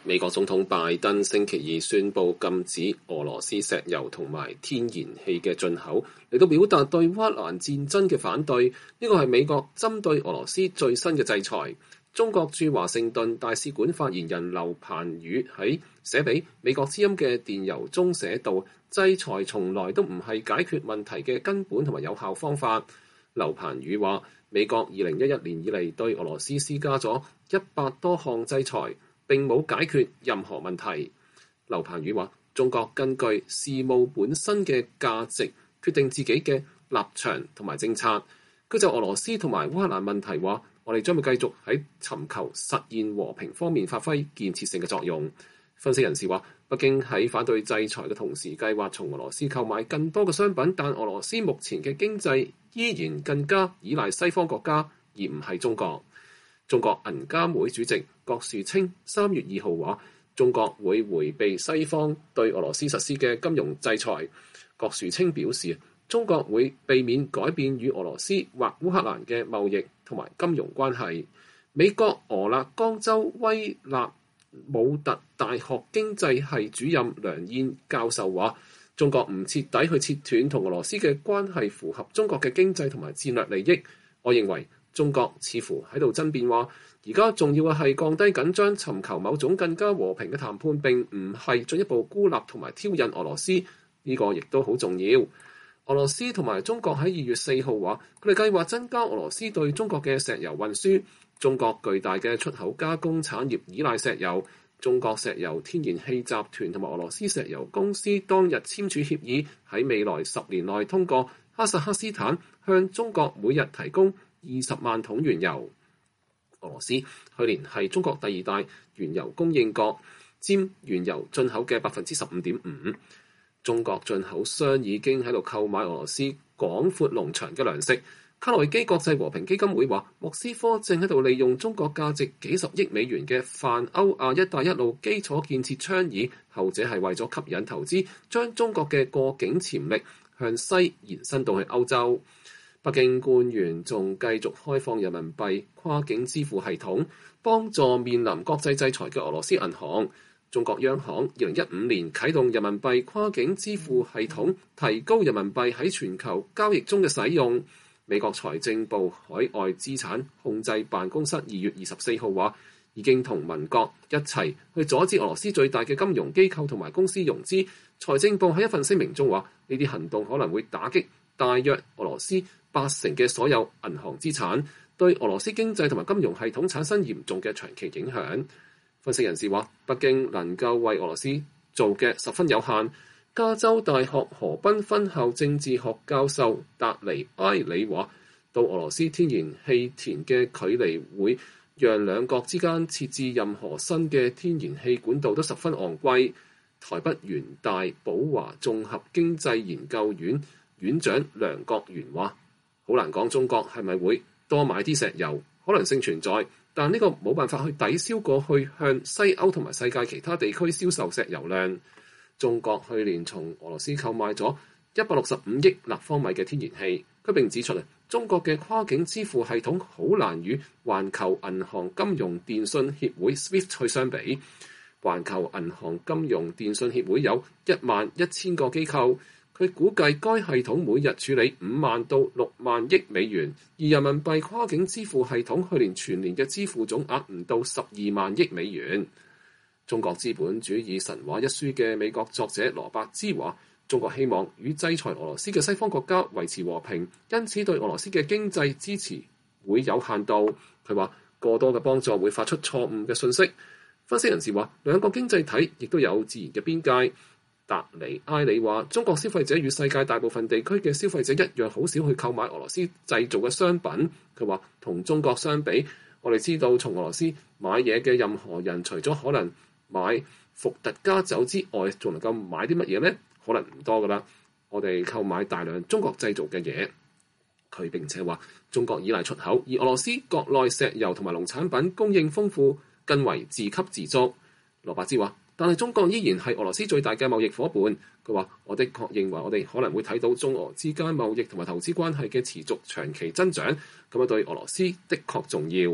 美國總統拜登星期二宣布禁止俄羅斯石油同埋天然氣嘅進口，嚟到表達對烏克蘭戰爭嘅反對。呢個係美國針對俄羅斯最新嘅制裁。中國駐華盛頓大使館發言人劉鵬宇喺寫俾美國之音嘅電郵中寫道：制裁從來都唔係解決問題嘅根本同埋有效方法。劉鵬宇話：美國2011年以嚟對俄羅斯施加咗100多項制裁，並冇解決任何問題。劉鵬宇話：中國根據事務本身嘅價值決定自己嘅立場同埋政策。佢就俄羅斯同埋烏克蘭問題話：我哋將會繼續喺尋求實現和平方面發揮建設性嘅作用。分析人士話，北京喺反對制裁嘅同時，計劃從俄羅斯購買更多嘅商品，但俄羅斯目前嘅經濟依然更加依賴西方國家，而唔係中國。中國銀監會主席郭樹清3月2號話，中國會迴避西方對俄羅斯實施嘅金融制裁。郭樹清表示，中國會避免改變與俄羅斯或烏克蘭嘅貿易同埋金融關係。美國俄勒岡州威納姆特大學經濟系主任梁燕教授話，中國唔徹底去切斷同俄羅斯嘅關係，符合中國嘅經濟同埋戰略利益。我認為中國似乎喺度爭辯話，而家重要嘅係降低緊張，尋求某種更加和平嘅談判，並唔係進一步孤立同埋挑釁俄羅斯。呢個亦都好重要。俄羅斯同埋中國喺2月4號話，佢哋計劃增加俄羅斯對中國嘅石油運輸。中國巨大嘅出口加工產業依賴石油。中國石油天然氣集團同埋俄羅斯石油公司當日簽署協議，喺未來10年內通過哈薩克斯坦向中國每日提供20萬桶原油。俄羅斯去年係中國第2大原油供應國，佔原油進口嘅 15.5%。中國進口商已經喺度購買俄羅斯廣闊農場嘅糧食。卡內基國際和平基金會話，莫斯科正喺度利用中國價值幾十億美元嘅泛歐亞一帶一路基礎建設倡議，後者係為咗吸引投資，將中國嘅過境潛力向西延伸到去歐洲。北京官員仲繼續開放人民幣跨境支付系統，幫助面臨國際制裁嘅俄羅斯銀行。中國央行2015年啟動人民幣跨境支付系統，提高人民幣喺全球交易中嘅使用。美國財政部海外資產控制辦公室2月24號話，已經同盟國一齊去阻止俄羅斯最大嘅金融機構同埋公司融資。財政部喺一份聲明中話，呢啲行動可能會打擊大約俄羅斯80%嘅所有銀行資產，對俄羅斯經濟同埋金融系統產生嚴重嘅長期影響。分析人士話，北京能夠為俄羅斯做嘅十分有限。加州大學河濱分校政治學教授達尼埃里話，到俄羅斯天然氣田嘅距離會讓兩國之間設置任何新嘅天然氣管道都十分昂貴。台北元大寶華綜合經濟研究院院長梁國元話，好難講中國係咪會多買啲石油，可能性存在，但呢個冇辦法去抵消過去向西歐同埋世界其他地區銷售石油量。中國去年從俄羅斯購買咗165億立方米嘅天然氣。佢並指出中國嘅跨境支付系統好難與環球銀行金融電信協會 SWIFT 去相比。環球銀行金融電信協會有11000個機構，佢估計該系統每日處理5萬到6萬億美元，而人民幣跨境支付系統去年全年嘅支付總額唔到12萬億美元。中國資本主義神話一書嘅美國作者羅伯茲話，中國希望與制裁俄羅斯嘅西方國家維持和平，因此對俄羅斯嘅經濟支持會有限度。佢話過多嘅幫助會發出錯誤嘅信息。分析人士話，兩個經濟體亦都有自然嘅邊界。達尼埃里話，中國消費者與世界大部分地區嘅消費者一樣，好少去購買俄羅斯製造嘅商品。佢話同中國相比，我哋知道從俄羅斯買嘢嘅任何人，除咗可能買伏特加酒之外，仲能夠買啲乜嘢呢？可能唔多噶啦。我哋購買大量中國製造嘅嘢。佢並且話，中國依賴出口，而俄羅斯國內石油同埋農產品供應豐富，更為自給自足。羅伯茲話，但係中國依然係俄羅斯最大嘅貿易伙伴。佢話，我的確認為我哋可能會睇到中俄之間貿易同埋投資關係嘅持續長期增長，咁樣對俄羅斯的確重要。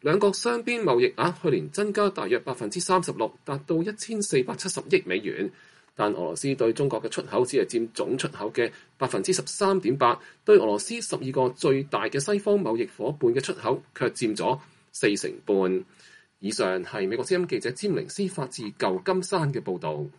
兩國雙邊貿易額去年增加大約36%，達到1470億美元。但俄羅斯對中國嘅出口只係佔總出口嘅13.8%，對俄羅斯12個最大嘅西方貿易夥伴嘅出口卻佔咗4成半。以上係美國之音記者詹寧斯發自舊金山嘅報導。